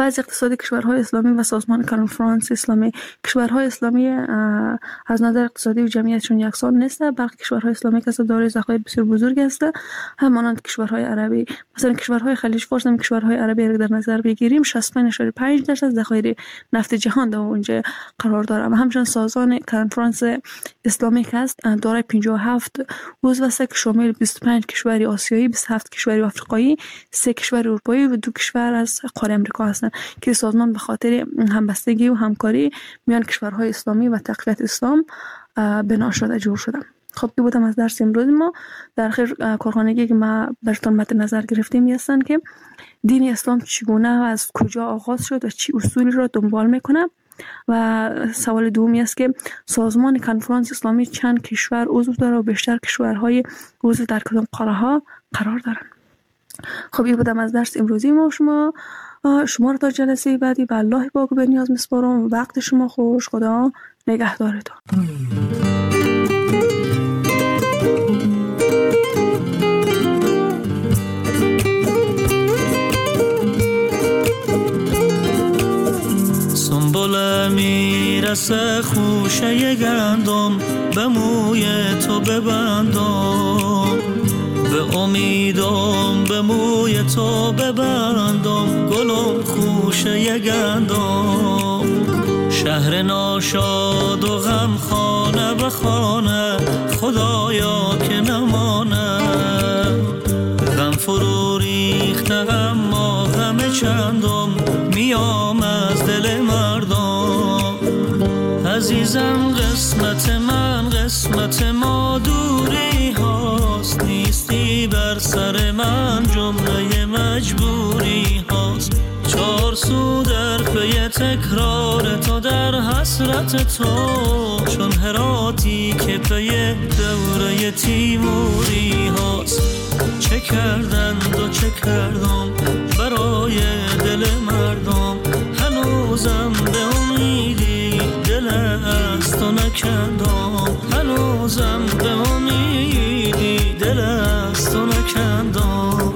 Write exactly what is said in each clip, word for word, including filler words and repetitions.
وضع اقتصادی کشورهای اسلامی و سازمان کنفرانس اسلامی. کشورهای اسلامی از نظر اقتصادی و جمعیتشون یکسان نیست، بلکه کشورهای اسلامی که دارای ذخایر بسیار بزرگ است، همانند کشورهای عربی. مثلا کشورهای خلیج فارس هم کشورهای عربی را در نظر بگیریم، شصت و پنج ممیز پنج درصد ذخایر نفت جهان در اونجا قرار داره و همچنین سازمان کنفرانس اسلامی که است دارای پنجاه و هفت عضو است که شامل بیست و پنج کشور آسیایی، بیست و هفت کشور آفریقایی، سه کشور اروپایی و دو کشور از قاره امریکا هستند که سازمان به خاطر همبستگی و همکاری میان کشورهای اسلامی و تقویت اسلام بنا شده جور شده. خب این بودم از درس امروز ما. در آخر کارخانگی که ما براتون مد نظر گرفتیم هستند که دین اسلام چگونه و از کجا آغاز شد و چی اصولی را دنبال میکنه. و سوال دومی است که سازمان کنفرانس اسلامی چند کشور عضو داره و بیشتر کشورهای عضو در کدام قاره ها قرار دارند. خب این بودم از درس امروزی ما. شما شما را تا جلسه بعدی به الله پاک و به نیاز میسپارم. وقت شما خوش. خدا نگهدارتان. سنبله میرسه خوشه گندم، به موی تو ببندم، به امیدم به موی تو ببندم، گلم خوشه گندم. شهر ناشاد و غم خانه به خانه، خدایا که نمانه. غم فرو ریخته اما غم چندم، میام از دل مردم. عزیزم قسمت من قسمت ما دوری هاست، نیستی بر سر من جمله مجبوری هاست. چار سو در پی تکرار تو در حسرت تو، چون هراتی که پی دوره تیموری هاست. چه کردند و چه کردم برای دل مردم، هنوزم به امیدی دل از تو نکندم، هنوزم به امیدی دل از تو نکندم.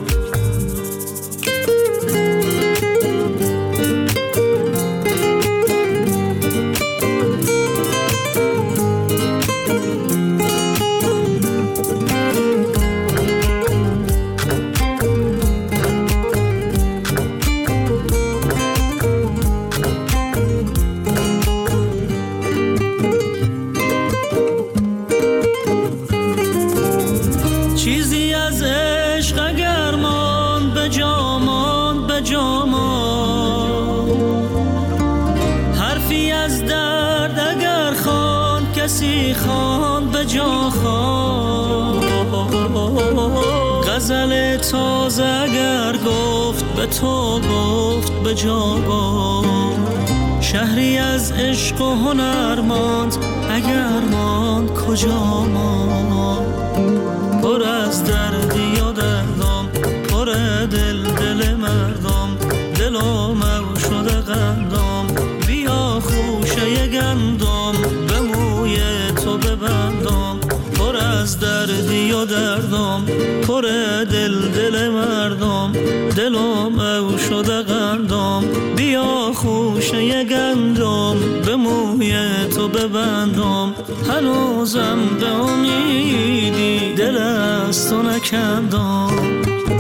غزل تازه اگر گفت به تو گفت به جا گفت. شهری از عشق و هنر ماند اگر ماند کجا ماند. پر از دردی و دردم، پر دل دل مردم، دلم او شده قندم. بیا خوشه گندم به موی تو ببندم، پر از دردی و دردم، پر دل دل مردم، دلم او شده قندم. بیا خوشه گندم به موی تو ببندم، هنوزم به امیدی دل از تو نکندم.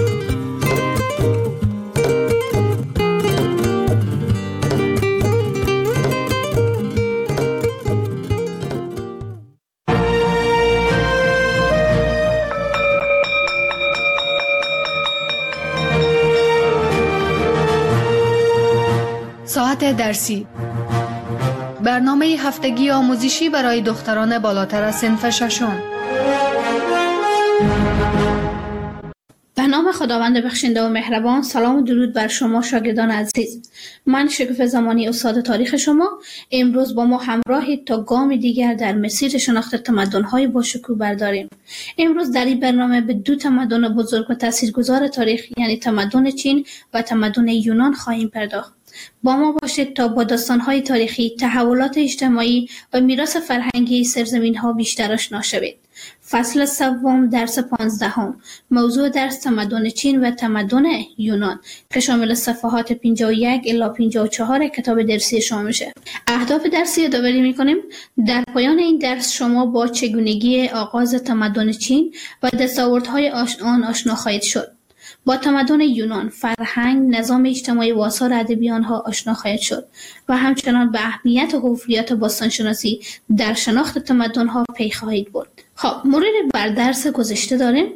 ساعت درسی، برنامه هفتگی آموزشی برای دختران بالاتر از صنف ششم. به نام خداوند بخشنده و مهربان. سلام و درود بر شما شاگردان عزیز. من شکوفه زمانی استاد تاریخ شما. امروز با ما همراهید تا گام دیگر در مسیر شناخت تمدن‌های باشکوه برداریم. امروز در این برنامه به دو تمدن بزرگ و تاثیرگذار تاریخ، یعنی تمدن چین و تمدن یونان خواهیم پرداخت. با ما باشید تا با داستان‌های تاریخی، تحولات اجتماعی و میراث فرهنگی سرزمین‌ها بیشتر آشنا شوید. فصل سوم درس پانزدهم. موضوع درس تمدن چین و تمدن یونان که شامل صفحات پنجاه و یک الی پنجاه و چهار کتاب درسی شما میشه. اهداف درسی یادآوری میکنیم. در پایان این درس شما با چگونگی آغاز تمدن چین و دستاوردهای آن آشنا خواهید شد. با تمدن یونان، فرهنگ، نظام اجتماعی و آثار ادبی آنها آشنا خواهید شد و همچنان به اهمیت حفریات باستانشناسی در شناخت تمدن‌ها پی خواهید برد. خب مرور بر درس گذشته داریم.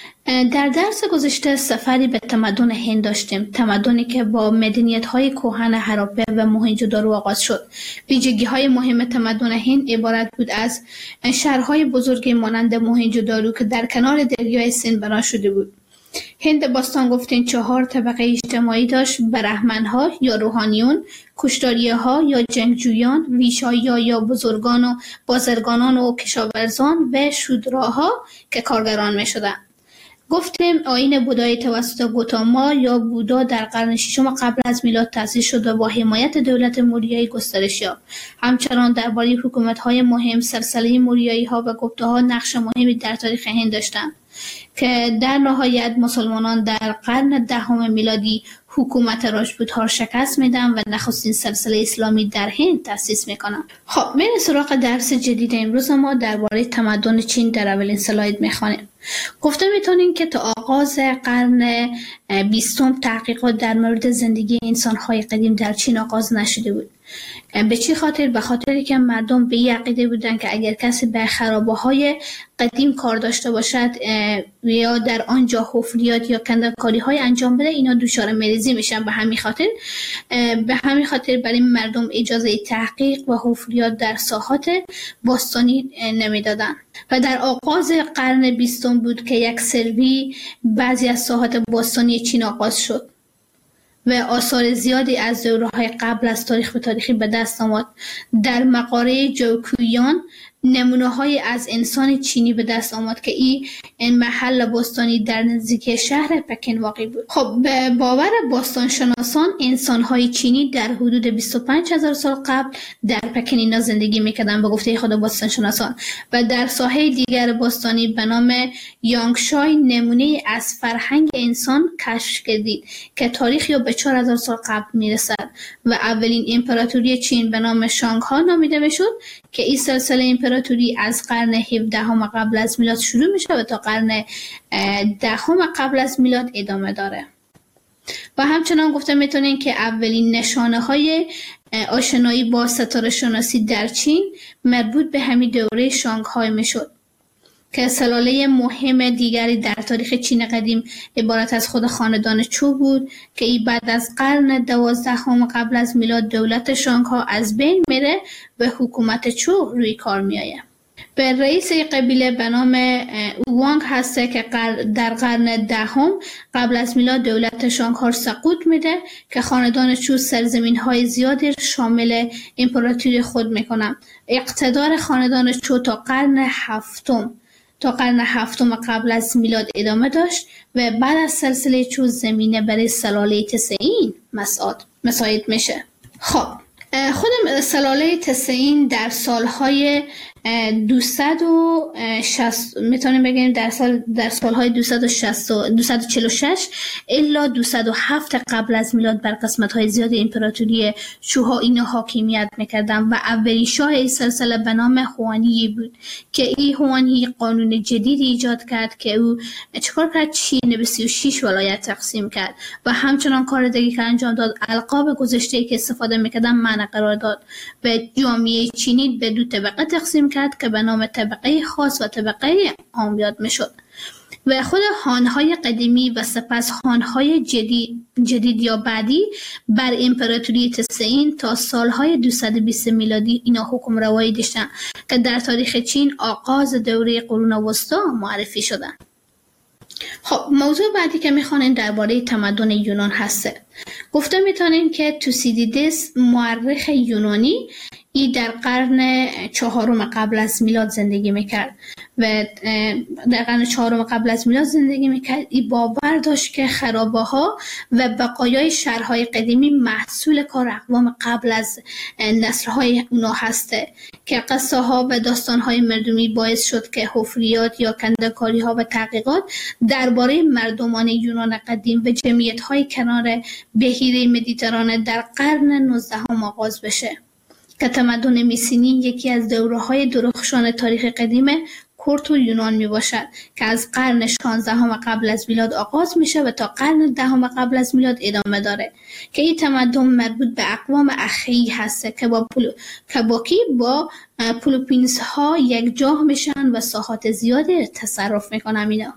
در درس گذشته سفری به تمدن هند داشتیم، تمدنی که با مدنیت‌های کهن هراپه و موهنجودارو آغاز شد. ویژگی‌های مهم تمدن هند عبارت بود از شهرهای بزرگی مانند موهنجودارو که در کنار دریای سند بنا شده بود. هند باستان گفتین چهار طبقه اجتماعی داشت: برهمن‌ها یا روحانیون، کشتاری‌ها یا جنگجویان، ویشایی‌ها یا بزرگان و بازرگانان و کشاورزان و شودراها که کارگران می‌شدند. گفتیم آیین بودایی توسط گوتاما یا بودا در قرن ششم قبل از میلاد تأسیس شد و با حمایت دولت موریایی گسترش یافت. همچنان درباره حکومت‌های مهم سلسله موریایی‌ها و گپتاها نقش مهمی در تاریخ هند داشتند که در نهایت مسلمانان در قرن دهم میلادی حکومت راجپوت‌ها شکست میدن و نخستین سلسله اسلامی در هند تأسیس میکنن. خب میریم سراغ درس جدید امروز. ما درباره تمدن چین در اولین اسلاید میخوانیم. گفته میتونیم که تا آغاز قرن بیستم تحقیقات در مورد زندگی انسان‌های قدیم در چین آغاز نشده بود. به چی خاطر؟ به خاطری که مردم به این عقیده بودن که اگر کسی به خرابه‌های قدیم کار داشته باشد یا در آنجا حفریات یا کنده‌کاری‌های انجام بده، اینا دچار مریضی میشن. به همین خاطر به همین خاطر برای مردم اجازه تحقیق و حفریات در ساحات باستانی نمیدادن. و در آغاز قرن بیستم بود که یک سروی بعضی از ساحات باستانی چین آغاز شد و آثار زیادی از دوره‌های قبل از تاریخ به تاریخی به دست آمد. در مقاره جوکویان نمونه‌های از انسان چینی به دست آمد که این محل باستانی در نزدیکی شهر پکن واقع بود. خب به باور باستانشناسان انسان‌های چینی در حدود بیست و پنج هزار سال قبل در پکن اینا زندگی می‌کردند به گفته خود باستانشناسان. و در ساحه دیگر باستانی به نام یانگشای نمونه از فرهنگ انسان کشف کردید که تاریخی به چهار هزار سال قبل میرسد و اولین امپراتوری چین به نام شانگها نامیده میشد که این سلسله امپراتوری از قرن هفدهم قبل از میلاد شروع میشه و تا قرن دهم قبل از میلاد ادامه داره. و همچنان گفته میتونین که اولین نشانه های آشنایی با ستاره شناسی در چین مربوط به همین دوره شانگهای میشد که سلاله مهم دیگری در تاریخ چین قدیم عبارت از خود خاندان چو بود که ای بعد از قرن دوازدهم قبل از میلاد دولت شانگها از بین میره و حکومت چو روی کار میآید. به رئیس قبیله به نام اوانگ هسته که در قرن دهم قبل از میلاد دولت شانگها سقوط میده که خاندان چو سرزمین های زیادی شامل امپراتوری خود میکنن. اقتدار خاندان چو تا قرن هفتم تا قرن هفتم قبل از میلاد ادامه داشت و بعد از سلسله چو زمینه برای سلاله تسعین مساعد مساعد میشه. خب خود سلاله تسعین در سالهای دویست و شصت میتونیم بگیم در سال در سالهای دویست و شصت دویست و چهل و شش الا دویست و هفت قبل از میلاد بر قسمت‌های زیاد امپراتوری چوها اینا حاکمیت میکردن و اولین شاه این سلسله به نام هوانی بود که این هوانی قانون جدید ایجاد کرد که او چکار کرد؟ چین به سی و شش ولایت تقسیم کرد و همچنان کار دیگه که انجام داد القاب گذشته‌ای که استفاده میکردن معنی قرار داد و جامعه چینی به دو طبقه تقسیم کرد که به نام طبقه خاص و طبقه عام یاد میشد و خود خانهای قدیمی و سپس خانهای جدید, جدید یا بعدی بر امپراتوری تسعین تا سالهای دویست و بیست میلادی اینا حکم روایی داشتن که در تاریخ چین آغاز دوره قرون وسطا معرفی شدن. خب موضوع بعدی که میخوانیم درباره تمدن یونان هسته. گفته میتونیم که توسیدیدس مورخ یونانی ای در قرن چهارم قبل از میلاد زندگی میکرد و در قرن چهارم قبل از میلاد زندگی میکرد. ای باور داشت که خرابه ها و بقایای شهرهای قدیمی محصول کار اقوام قبل از نسل‌های اونا هسته که قصه ها و داستان های مردمی باعث شد که حفریات یا کنده‌کاری ها و تحقیقات درباره مردمان یونان قدیم و جمعیت های کنار بحیره مدیترانه در قرن نوزدهم آغاز بشه که تمدن میسینی یکی از دوره‌های درخشان تاریخ قدیم کرد و یونان می باشد که از قرن شانزدهم قبل از میلاد آغاز میشه و تا قرن دهم قبل از میلاد ادامه داره که این تمدن مربوط به اقوام اخیی هسته که با پولو... که باکی با پلوپینس ها یک جاه میشن و ساحات زیادی تصرف میکنن اینا.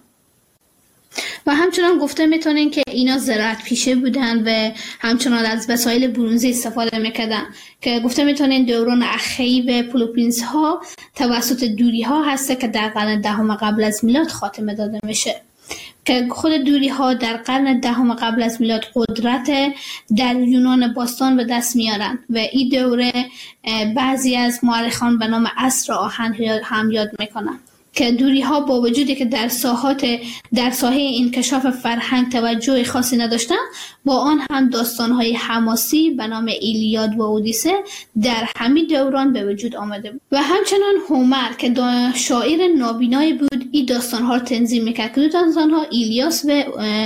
و همچنان گفته میتونین که اینا زراعت پیشه بودن و همچنان از وسایل برونزی استفاده میکردن که گفته میتونین دوران اخیی و پلوپینس ها توسط دوری ها هسته که در قرن دهم قبل از میلاد خاتمه داده میشه که خود دوری ها در قرن دهم قبل از میلاد قدرت در یونان باستان به دست میارن و این دوره بعضی از مورخان به نام عصر آهن هم یاد میکنن که دوری ها با وجودی که در ساحات در ساحه انکشاف فرهنگ توجه خاصی نداشتن، با آن هم داستان های حماسی به نام ایلیاد و اودیسه در همین دوران به وجود آمده بود. و همچنان هومر که شاعر نابینایی بود این داستان ها رو تنظیم میکرد که دو داستان ها ایلیاس و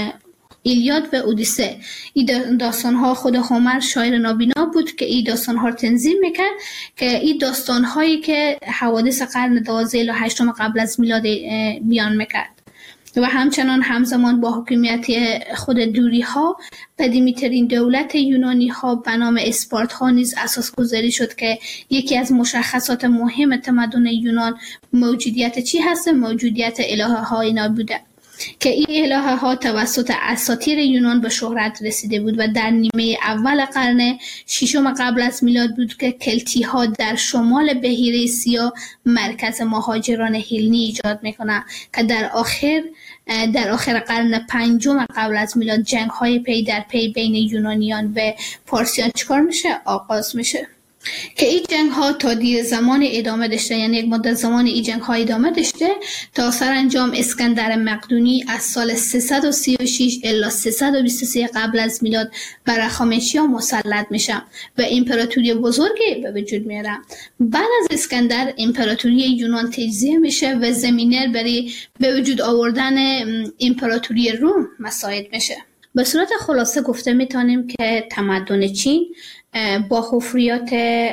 ایلیاد و اودیسه. این داستان ها خود هومر شاعر نابینا بود که این داستان ها رو تنظیم میکرد که این داستان هایی که حوادث قرن دوازدهم و هشتم قبل از میلاد بیان میکرد. و همچنان همزمان با حکومت خود دوری ها قدیمی ترین دولت یونانی ها به نام اسپارت ها نیز اساس گذاری شد که یکی از مشخصات مهم تمدن یونان موجودیت چی هست؟ موجودیت الهه ها اینا بوده که این الهه ها توسط اساطیر یونان به شهرت رسیده بود و در نیمه اول قرن ششم قبل از میلاد بود که کلتی ها در شمال بحیره سیاه مرکز مهاجران هلنی ایجاد میکنن که در آخر در آخر قرن پنجم قبل از میلاد جنگ های پی در پی بین یونانیان و پارسیان چکار میشه؟ آغاز میشه که این جنگ ها تا دیر زمان ادامه داشته، یعنی یک مدت زمان این جنگ ها ادامه داشته تا سرانجام اسکندر مقدونی از سال سیصد و سی و شش الی سیصد و بیست و سه قبل از میلاد بر هخامنشیان مسلط میشه و امپراتوری بزرگی به وجود میاره. بعد از اسکندر امپراتوری یونان تجزیه میشه و زمینه برای به وجود آوردن امپراتوری روم مساعد میشه. به صورت خلاصه گفته میتونیم که تمدن چین با حفریات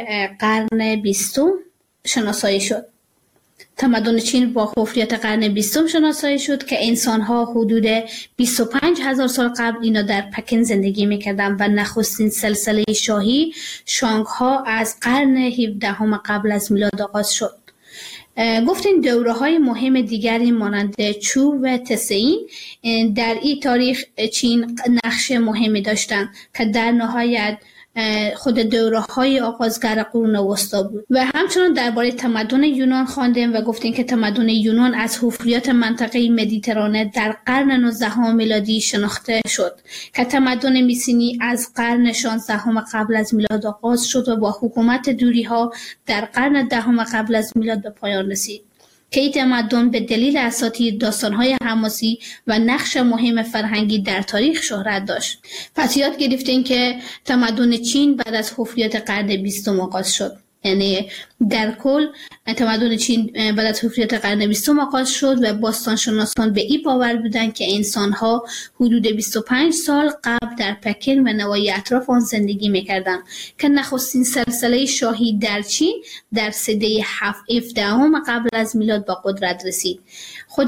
قرن بیستم شناسایی شد. تمدن چین با حفریات قرن بیستم شناسایی شد که انسان‌ها حدود بیست و پنج هزار سال قبل اینا در پکن زندگی می‌کردند و نخستین سلسله شاهی شانگ‌ها از قرن هفدهم قبل از میلاد آغاز شد. گفتین دوره‌های مهم دیگری مانند چو و تسعین در این تاریخ چین نقش مهمی داشتند که در نهایت خود دوره‌های آغازگر قرون وسطی بود. و همچنان درباره تمدن یونان خواندیم و گفتیم که تمدن یونان از حفریات منطقه مدیترانه در قرن نوزدهم میلادی شناخته شد که تمدن میسینی از قرن شانزدهم قبل از میلاد آغاز شد و با حکومت دوری‌ها در قرن دهم قبل از میلاد به پایان رسید که این تمدن به دلیل اساطیر، داستان‌های حماسی و نقش مهم فرهنگی در تاریخ شهرت داشت. پس یاد گرفتین که تمدن چین بعد از حفریات قرن بیستم آغاز شد. یعنی در کل تمدن چین بعد از حفریات قرن بیستم آغاز شد و باستانشناسان به این باور بودند که انسان‌ها حدود بیست و پنج سال قبل در پکن و نواحی اطراف آن زندگی می‌کردند که نخستین سلسله شاهی در چین در سده هفدهم قبل از میلاد با قدرت رسید. خود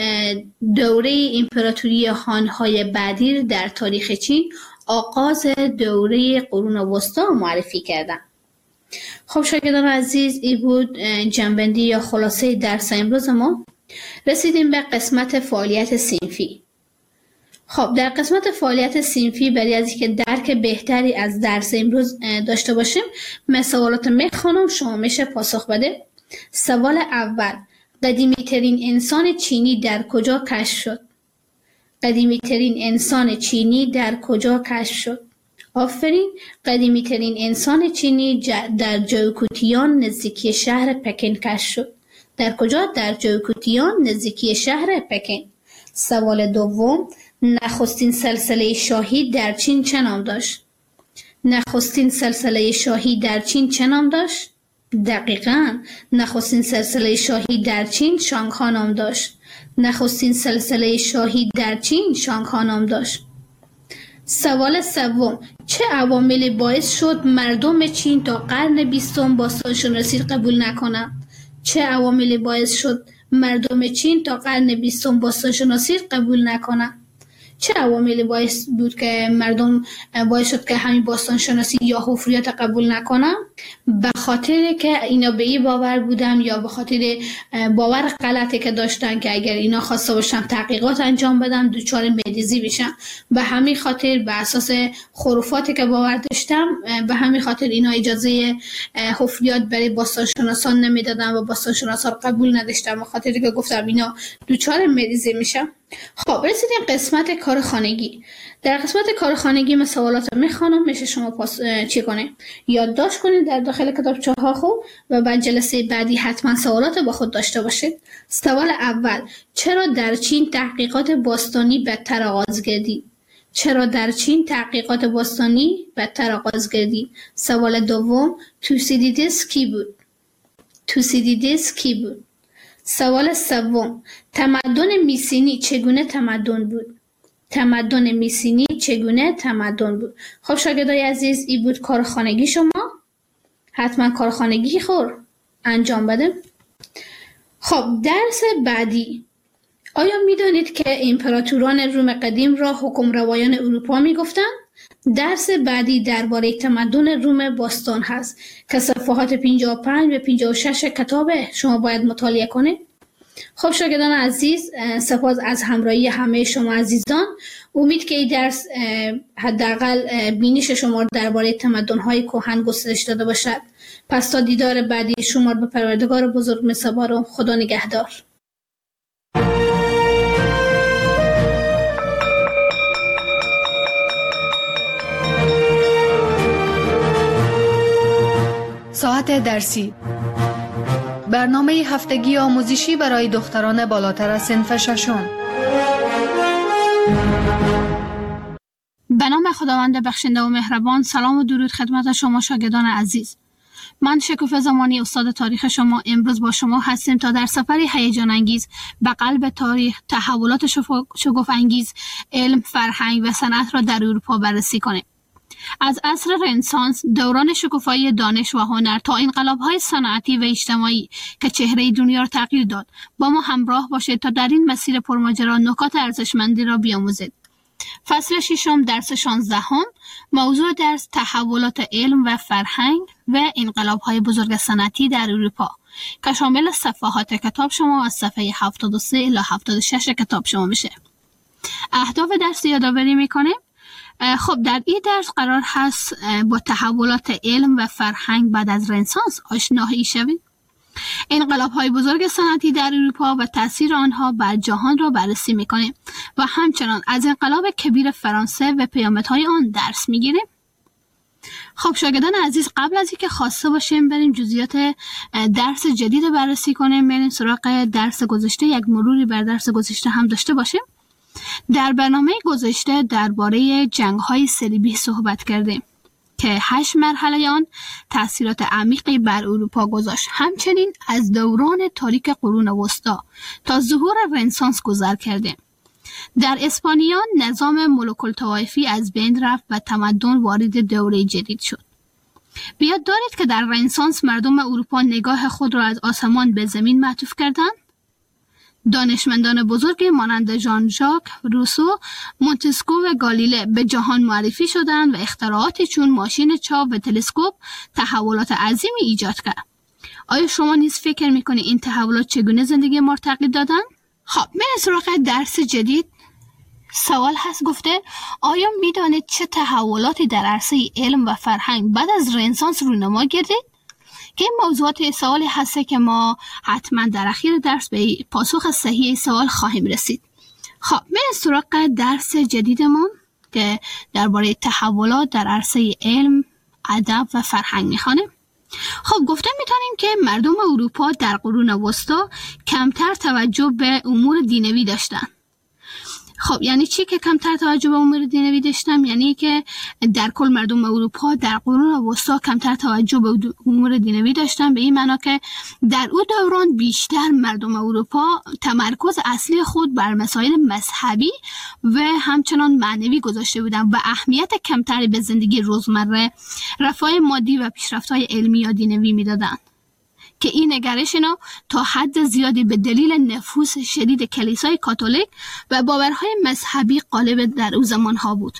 دوره امپراتوری هان‌های بعدی در تاریخ چین آغاز دوره قرون وسطی معرفی کردند. خب شاگردان عزیز، این بود جنبندی یا خلاصه درس امروز ما. رسیدیم به قسمت فعالیت صنفی. خب در قسمت فعالیت صنفی برای از اینکه درک بهتری از درس امروز داشته باشیم من سوالات میخوانم، شما میشه پاسخ بده. سوال اول: قدیمی ترین انسان چینی در کجا کشف شد؟ قدیمی ترین انسان چینی در کجا کشف شد؟ آفرین. قدیمی ترین انسان چینی در جوکوتیان نزدیکی شهر پکن کشف شد. در کجا؟ در جوکوتیان نزدیکی شهر پکن. سوال دوم، نخستین سلسله شاهی در چین چه نام داشت؟ نخستین سلسله شاهی در چین چه نام داشت؟ دقیقاً، نخستین سلسله شاهی در چین شانگها نام داشت. نخستین سلسله شاهی در چین شانگها نام داشت. سوال سوم، چه عواملی باعث شد مردم چین تا قرن بیستم باستانشناسی قبول نکنند؟ چه عواملی باعث شد مردم چین تا قرن بیستم باستانشناسی قبول نکنند؟ چه عواملی باعث بود که مردم باعث شد که همین باستانشناسی یا حفریات قبول نکنن؟ به خاطر که اینا به این باور بودن یا به خاطر باور غلطی که داشتن که اگر اینا خواسته باشن تحقیقات انجام بدن دچار مریضی بشن. به همین خاطر به اساس خرافاتی که باور داشتن به همین خاطر اینا اجازه حفریات برای باستانشناسان نمیدادن و باستانشناسان قبول نداشتن، به خاطر که گفتم اینا دچار مریضی میشن. خب رسیدیم قسمت کار خانگی. در قسمت کار خانگی من سوالات میخوانم، میشه شما پاس چی کنید؟ یادداشت کنید در داخل کتابچه ها خود و بعد جلسه بعدی حتما سوالات با خود داشته باشید. سوال اول، چرا در چین تحقیقات باستانی بدتر آغاز گردید؟ چرا در چین تحقیقات باستانی بدتر آغاز گردید؟ سوال دوم، توسیدیدس کی بود؟ توسیدیدس کی بود؟ سوال سوم، تمدن میسینی چگونه تمدن بود؟ تمدن میسینی چگونه تمدن بود؟ خب شاگردای عزیز، این بود کار خانگی شما. حتما کار خانگی خور انجام بده. خب درس بعدی، آیا میدانید که امپراتوران روم قدیم را حکمروایان اروپا میگفتند؟ درس بعدی درباره تمدن روم باستان هست که صفحات پنجاه و پنج و پنجاه و شش کتاب شما باید مطالعه کنید. خب شاگردان عزیز، سپاس از همراهی همه شما عزیزان. امید که این درس حداقل بینش شما درباره تمدن‌های کهن گسترش داده باشد. پس تا دیدار بعدی شما به پروردگار بزرگ می‌سپارم. خدا نگهدار. ساعت درسی، برنامه هفتگی آموزشی برای دختران بالاتر از صنف ششم. به نام خداوند بخشنده و مهربان. سلام و درود خدمت شما شاگردان عزیز. من شکوفه زمانی استاد تاریخ شما امروز با شما هستیم تا در سفری هیجان انگیز به قلب تاریخ تحولات شگفت انگیز علم، فرهنگ و صنعت را در اروپا بررسی کنیم. از عصر رنسانس، دوران شکوفایی دانش و هنر تا انقلاب‌های صنعتی و اجتماعی که چهره دنیا را تغییر داد، با ما همراه باشید تا در این مسیر پرماجرا نکات ارزشمندی را بیاموزید. فصل ششم درس شانزدهم، موضوع درس تحولات علم و فرهنگ و انقلاب‌های بزرگ صنعتی در اروپا که شامل صفحات کتاب شما از صفحه هفتاد و سه الی هفتاد و شش کتاب شما میشه. اهداف درس یادآوری میکنیم. خب در این درس قرار هست با تحولات علم و فرهنگ بعد از رنسانس آشنایی شوید. انقلاب‌های بزرگ صنعتی در اروپا و تأثیر آنها بر جهان را بررسی می‌کنیم و همچنان از انقلاب کبیر فرانسه و پیامدهای آن درس می‌گیریم. خب شاگردان عزیز، قبل از اینکه خواسته باشیم بریم جزئیات درس جدید رو بررسی کنیم، بریم سراغ درس گذشته، یک مروری بر درس گذشته هم داشته باشیم. در برنامه گذشته درباره جنگ‌های صلیبی صحبت کردیم که هشت مرحله آن تأثیرات عمیقی بر اروپا گذاشت. همچنین از دوران تاریک قرون وسطی تا ظهور رنسانس گذر کردیم. در اسپانیا نظام ملوک الطوایفی از بین رفت و تمدن وارد دوره جدید شد. بیاد دارید که در رنسانس مردم اروپا نگاه خود را از آسمان به زمین معطوف کردند. دانشمندان بزرگی مانند ژان ژاک روسو، مونتسکو و گالیله به جهان معرفی شدند و اختراعاتی چون ماشین چاپ و تلسکوپ تحولات عظیمی ایجاد کرد. آیا شما نیز فکر میکنید این تحولات چگونه زندگی ما را تغییر دادند؟ خب من سراغ درس جدید. سوال هست گفته آیا میدانید چه تحولاتی در عرصه علم و فرهنگ بعد از رنسانس رونما گردید؟ که این موضوعات سوالی هسته که ما حتما در اخیر درس به پاسخ صحیح سوال خواهیم رسید. خب من سراغ درس جدیدمون که درباره تحولات در عرصه علم، ادب و فرهنگ میخوانه. خب گفته میتونیم که مردم اروپا در قرون وسطا کمتر توجه به امور دینوی داشتن. خب یعنی چی که کمتر توجه به امور دینوی داشتم؟ یعنی که در کل مردم اروپا در قرون وسطا کمتر توجه به امور دینوی داشتن، به این معنا که در اون دوران بیشتر مردم اروپا تمرکز اصلی خود بر مسائل مذهبی و همچنان معنوی گذاشته بودن و اهمیت کمتری به زندگی روزمره، رفاه مادی و پیشرفت‌های علمی یا دینوی میدادن، که این نگرش اینا تا حد زیادی به دلیل نفوذ شدید کلیسای کاتولیک و باورهای مذهبی غالب در اون زمانها بود.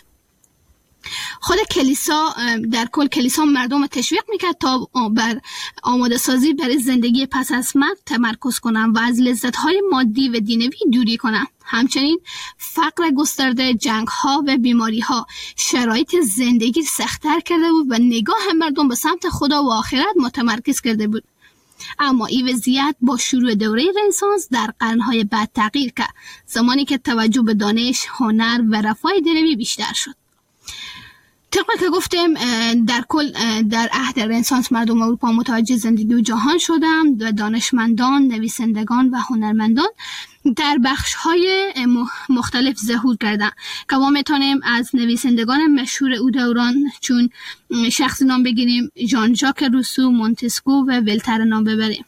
خود کلیسا در کل کلیسا مردم رو تشویق میکرد تا بر آماده سازی برای زندگی پس از مرگ تمرکز کنن و از لذت‌های مادی و دینوی دوری کنن. همچنین فقر گسترده، جنگ‌ها و بیماری‌ها شرایط زندگی سخت‌تر کرده بود و نگاه مردم به سمت خدا و آخرت متمرکز کرده بود. اما این وضعیت با شروع دوره رنسانس در قرن‌های بعد تغییر کرد، زمانی که توجه به دانش، هنر و رفاه دینوی بیشتر شد. طبق که گفتیم در کل در عهد رنسانس مردم اروپا متوجه زندگی و جهان شدند و دانشمندان، نویسندگان و هنرمندان در بخش‌های مختلف ظهور کردند که ما میتونیم از نویسندگان مشهور او دوران چون شخصی نام بگیریم ژان ژاک روسو، مونتسکو و ولتر نام ببریم.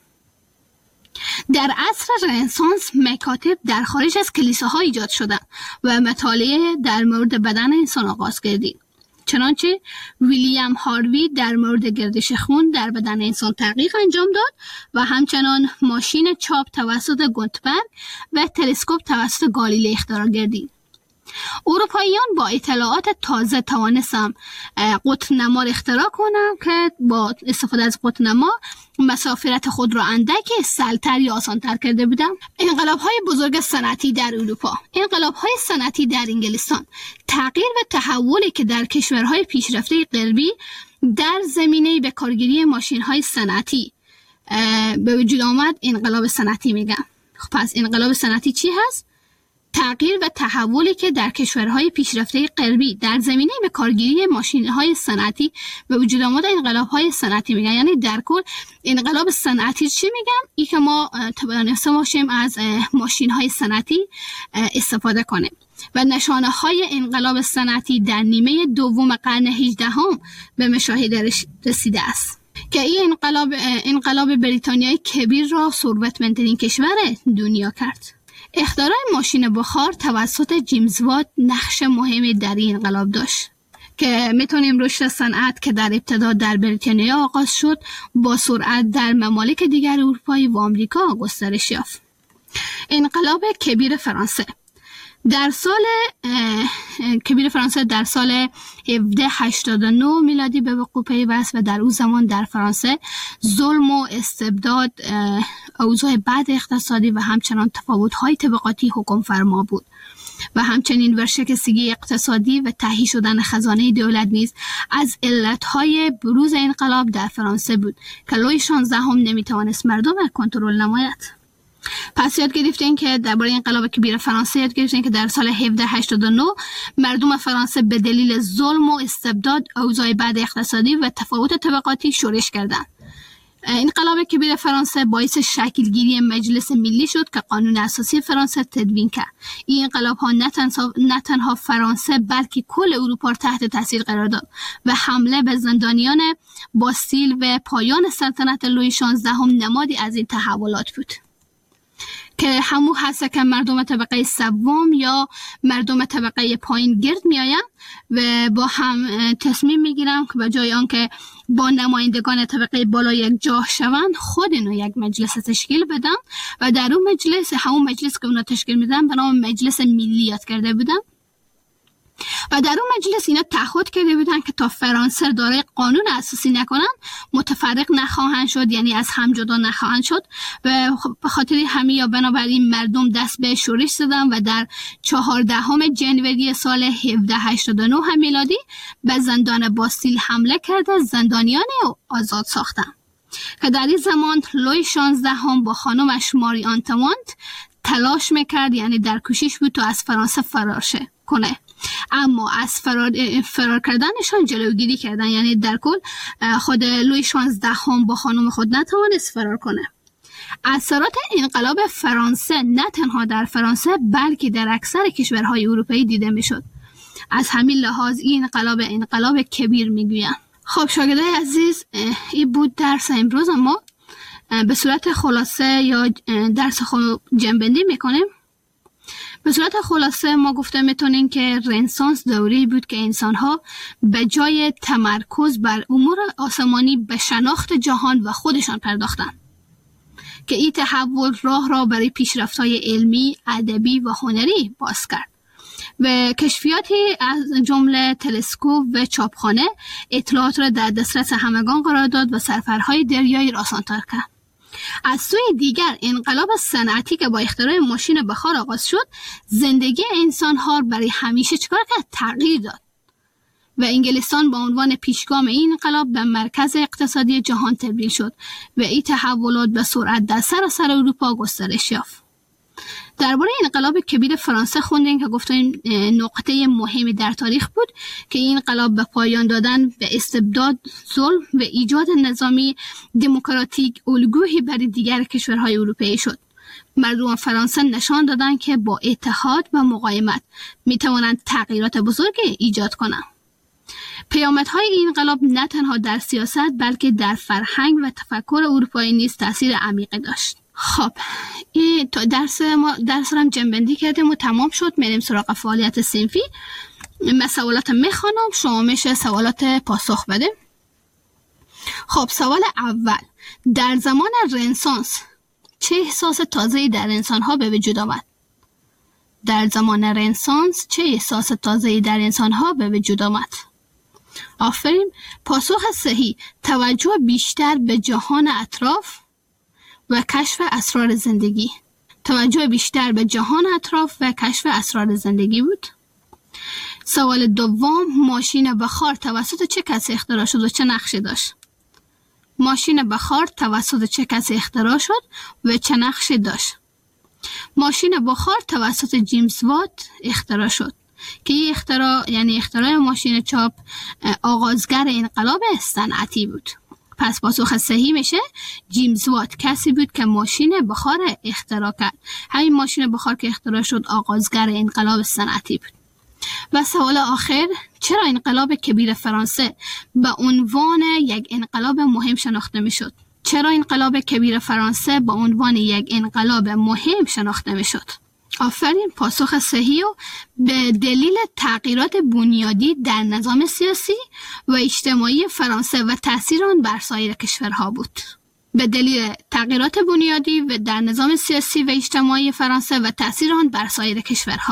در عصر رنسانس مکاتب در خارج از کلیساها ایجاد شدند و مطالعه در مورد بدن انسان آغاز گردید. چنانچه ویلیام هاروی در مورد گردش خون در بدن انسان تحقیق انجام داد و همچنان ماشین چاپ توسط گوتنبرگ و تلسکوپ توسط گالیله اختراع گردید. اروپاییان با اطلاعات تازه توانستند قطب‌نما را اختراع کنند که با استفاده از قطب‌نما مسافرت خود را اندک سهل‌تر یا آسان‌تر کرده بودند. انقلاب‌های بزرگ صنعتی در اروپا، انقلاب‌های صنعتی در انگلستان، تغییر و تحولی که در کشورهای پیشرفته غربی در زمینه به کارگیری ماشین‌های صنعتی به وجود آمد انقلاب صنعتی میگن. خب پس انقلاب صنعتی چی هست؟ تغییر و تحولی که در کشورهای پیشرفته غربی در زمینه به کارگیری ماشین‌های صنعتی به وجود آمد انقلاب‌های صنعتی میگن. یعنی در کل انقلاب صنعتی چی میگم؟ این که ما توانسته باشیم از ماشین‌های صنعتی استفاده کنیم و نشانه‌های انقلاب صنعتی در نیمه دوم قرن هجدهم به مشاهده رسیده است که این انقلاب انقلاب بریتانیای کبیر را ثروتمندترین کشور دنیا کرد. اختراع ماشین بخار توسط جیمز وات نقش مهمی در این انقلاب داشت که میتونیم رشد صنعت که در ابتدا در بریتانیا آغاز شد با سرعت در ممالک دیگر اروپایی و آمریکا گسترش یافت. انقلاب کبیر فرانسه در سال کبیر فرانسه در سال هفده هشتاد و نه میلادی به وقوع پیوست و در اون زمان در فرانسه ظلم و استبداد، اوضاع بد اقتصادی و همچنان تفاوت‌های طبقاتی حکم فرما بود و همچنین ورشکستگی اقتصادی و تهی شدن خزانه دولت نیز از علتهای بروز انقلاب در فرانسه بود که لویی شانزدهم نمیتوانست مردم را کنترل نماید. پس یاد گرفتین که درباره انقلاب کبیر فرانسه یاد گرفتین که در سال هفده هشتاد و نه مردم فرانسه به دلیل ظلم و استبداد، اوضاع بد اقتصادی و تفاوت طبقاتی شورش کردند. انقلاب کبیر فرانسه باعث شکلگیری مجلس ملی شد که قانون اساسی فرانسه تدوین کرد. این انقلاب ها نه تنها فرانسه بلکه کل اروپا تحت تاثیر قرار داد و حمله به زندانیان باستیل و پایان سلطنت لویی شانزدهم نمادی از این تحولات بود که همون هست که مردم طبقه سوم یا مردم طبقه پایین گرد می آین و با هم تصمیم می گیرن که به جای آنکه با نمایندگان طبقه بالا یک جاه شوند خود اینو یک مجلس تشکیل بدن و در اون مجلس، همون مجلس که اونا تشکیل میدن به نام مجلس ملی یاد کرده بودن و در اون مجلس اینا تعهد کرده بودن که تا فرانسه دارای قانون اساسی نکنن متفرق نخواهند شد، یعنی از هم جدا نخواهند شد و به خاطر همین یا بنابراین مردم دست به شورش زدن و در چهاردهم ژانویه سال هفده هشتاد و نه میلادی به زندان باستیل حمله کرده، زندانیان آزاد ساختن که در این زمان لویی شانزدهم با خانمش ماری آنتوانت تلاش میکرد، یعنی در کوشش بود تا از فرانسه فرار کنه اما از فرار, فرار کردنشان جلوگیری کردن. یعنی در کل خود لوی شانزدهم با خانم خود نتوانست فرار کنه. اثرات انقلاب فرانسه نه تنها در فرانسه بلکه در اکثر کشورهای اروپایی دیده میشد. از همین لحاظ این انقلاب انقلاب کبیر میگویند. خب شاگردای عزیز، این بود درس امروز. ما به صورت خلاصه یا درس خود جنبندی میکنیم. به صورت خلاصه ما گفته میتونیم که رنسانس دوری بود که انسانها به جای تمرکز بر امور آسمانی به شناخت جهان و خودشان پرداختند که این تحول راه را برای پیشرفت‌های علمی، ادبی و هنری باز کرد و کشفیاتی از جمله تلسکوپ و چاپخانه اطلاعات را در دسترس همگان قرار داد و سفرهای دریایی را آسان‌تر کرد. از سوی دیگر انقلاب صنعتی که با اختراع ماشین بخار آغاز شد، زندگی انسان‌ها برای همیشه چکار کرد؟ تغییر داد و انگلستان با عنوان پیشگام این انقلاب به مرکز اقتصادی جهان تبدیل شد و این تحولات به سرعت در سراسر اروپا گسترش یافت. درباره انقلاب کبیر فرانسه خوندیم که گفتیم نقطه مهمی در تاریخ بود که این انقلاب به پایان دادن به استبداد، ظلم و ایجاد نظامی دموکراتیک الگویی برای دیگر کشورهای اروپایی شد. مردم فرانسه نشان دادند که با اتحاد و مقاومت می توانند تغییرات بزرگی ایجاد کنند. پیامدهای این انقلاب نه تنها در سیاست بلکه در فرهنگ و تفکر اروپایی نیز تاثیر عمیقی داشت. خب این درس ما درس رو هم جنبندی کردیم و تمام شد. میریم سراغ فعالیت صنفی. من سوالات میخوانم، شما میشه سوالات پاسخ بده. خب سوال اول، در زمان رنسانس چه احساس تازه‌ای در انسان‌ها به وجود آمد؟ در زمان رنسانس چه احساس تازه‌ای در انسان‌ها به وجود آمد؟ آفرین. پاسخ صحیح، توجه بیشتر به جهان اطراف و کشف اسرار زندگی. توجه بیشتر به جهان اطراف و کشف اسرار زندگی بود. سوال دوم، ماشین بخار توسط چه کسی اختراع شد و چه نقشی داشت؟ ماشین بخار توسط چه کسی اختراع شد و چه نقشی داشت؟ ماشین بخار توسط جیمز وات اختراع شد که این اختراع یعنی اختراع ماشین چاپ آغازگر انقلاب صنعتی بود. پس پاسخ صحیح میشه جیمز وات کسی بود که ماشین بخار اختراع کرد. همین ماشین بخار که اختراع شد آغازگر انقلاب صنعتی بود. و سوال آخر، چرا انقلاب کبیر فرانسه به عنوان یک انقلاب مهم شناخته میشد؟ چرا انقلاب کبیر فرانسه به عنوان یک انقلاب مهم شناخته میشد؟ آفرین. پاسخ صحیح و به دلیل تغییرات بنیادی در نظام سیاسی و اجتماعی فرانسه و تأثیر آن بر سایر کشورها بود. به دلیل تغییرات بنیادی و در نظام سیاسی و اجتماعی فرانسه و تأثیر آن بر سایر کشورها.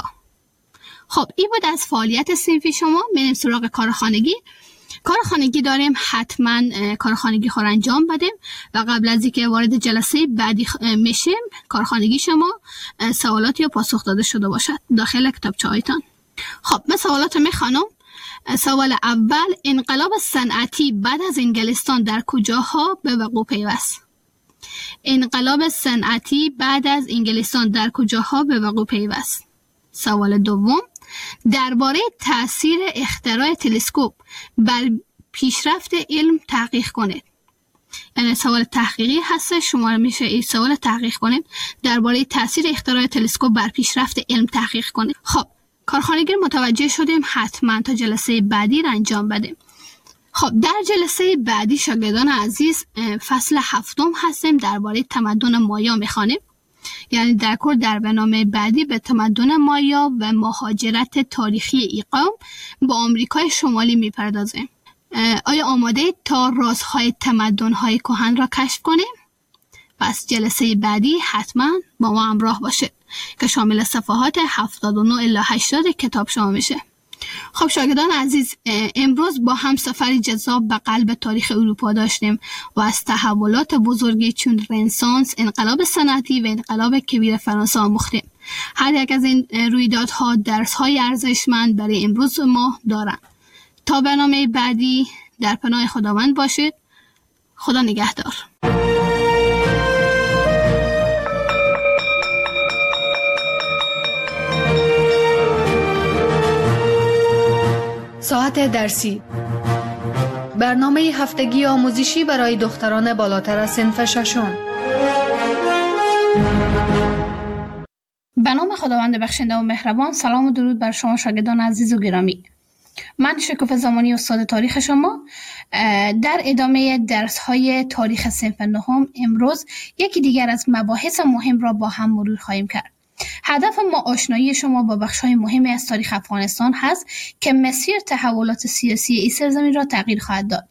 خب این بود از فعالیت صنفی شما. میریم سراغ کارخانگی. کار خانگی داریم، حتما کار خانگی خور انجام بدیم و قبل از اینکه وارد جلسه بعدی میشیم کارخانگی شما سوالات یا پاسخ داده شده باشد داخل کتابچه هایتان. خب من سوالات میخوانم. سوال اول، انقلاب صنعتی بعد از انگلستان در کجاها به وقوع پیوست؟ انقلاب صنعتی بعد از انگلستان در کجاها به وقوع پیوست؟ سوال دوم، درباره تأثیر اختراع تلسکوپ بر پیشرفت علم تحقیق کنید. یعنی سوال تحقیقی هست، شما میشه این سوال تحقیق کنید. درباره تأثیر اختراع تلسکوپ بر پیشرفت علم تحقیق کنید. خب کارخانگی متوجه شدیم، حتما تا جلسه بعدی را انجام بدیم. خب در جلسه بعدی شاگردان عزیز فصل هفتم هستیم، درباره تمدن مایا میخوانیم. یعنی در کل در برنامه بعدی به تمدن مایا و مهاجرت تاریخی ای قوم با آمریکای شمالی میپردازیم. آیا آماده تا رازهای تمدن‌های کهن را کشف کنیم؟ پس جلسه بعدی حتما با ما همراه باشید که شامل صفحات هفتاد و نه الی هشتاد کتاب شما میشه. خب شاگردان عزیز، امروز با هم سفری جذاب به قلب تاریخ اروپا داشتیم و از تحولات بزرگی چون رنسانس، انقلاب صنعتی و انقلاب کبیر فرانسه آموختیم. هر یک از این رویدادها درس‌های ارزشمند برای امروز ما دارند. تا برنامه بعدی در پناه خداوند باشید. خدا نگهدار. ساعت درسی، برنامه هفتگی آموزشی برای دختران بالاتر از صنف ششم. به نام خداوند بخشنده و مهربان. سلام و درود بر شما شاگردان عزیز و گرامی. من شکوفه زمانی استاد تاریخ شما. در ادامه درس های تاریخ صنف نهم امروز یکی دیگر از مباحث مهم را با هم مرور خواهیم کرد. هدف ما آشنایی شما با بخش‌های مهمی از تاریخ افغانستان هست که مسیر تحولات سیاسی این سرزمین را تغییر خواهد داد.